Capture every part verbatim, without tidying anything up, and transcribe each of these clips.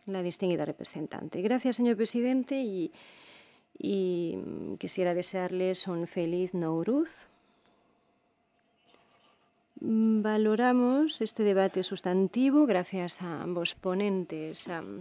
la distinguida representante. Gracias, señor presidente, y, y quisiera desearles un feliz Nowruz. Valoramos este debate sustantivo gracias a ambos ponentes. Um,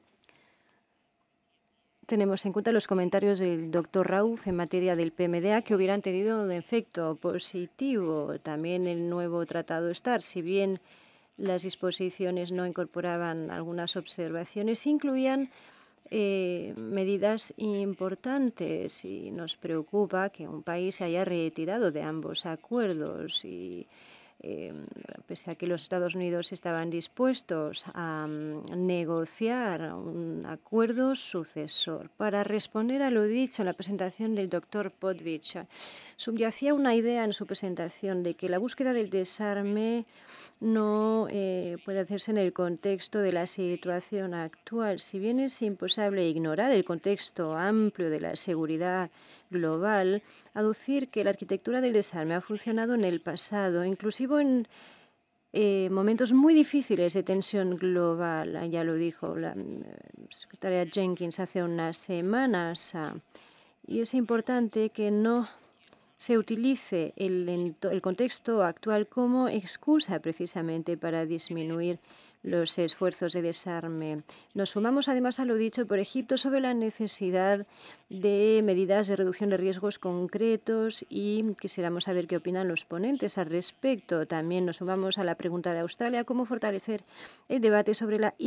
Tenemos en cuenta los comentarios del doctor Rauf en materia del P M D A que hubieran tenido un efecto positivo. También el nuevo Tratado START, si bien las disposiciones no incorporaban algunas observaciones, incluían eh, medidas importantes, y nos preocupa que un país se haya retirado de ambos acuerdos y eh, pese a que los Estados Unidos estaban dispuestos a um, negociar un acuerdo sucesor. Para responder a lo dicho en la presentación del doctor Potvich, subyacía una idea en su presentación de que la búsqueda del desarme no eh, puede hacerse en el contexto de la situación actual. Si bien es imposible ignorar el contexto amplio de la seguridad global, aducir que la arquitectura del desarme ha funcionado en el pasado, inclusive en eh, momentos muy difíciles de tensión global, ya lo dijo la eh, secretaria Jenkins hace unas semanas, ah, y es importante que no se utilice el, el contexto actual como excusa precisamente para disminuir los esfuerzos de desarme. Nos sumamos además a lo dicho por Egipto sobre la necesidad de medidas de reducción de riesgos concretos y quisiéramos saber qué opinan los ponentes al respecto. También nos sumamos a la pregunta de Australia, cómo fortalecer el debate sobre la